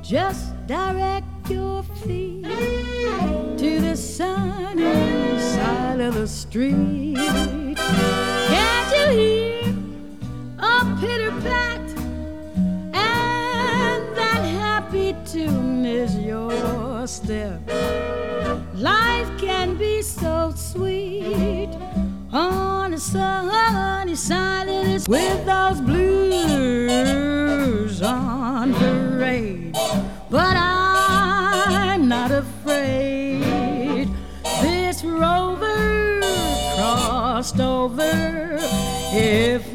Just direct your feet to the sunny side of the street. Can't you hear a pitter-pat? And that happy tune is your step. Life can be so sweet on the sunny side of the street, with those blues on parade. But I'm not afraid. This rover crossed over. If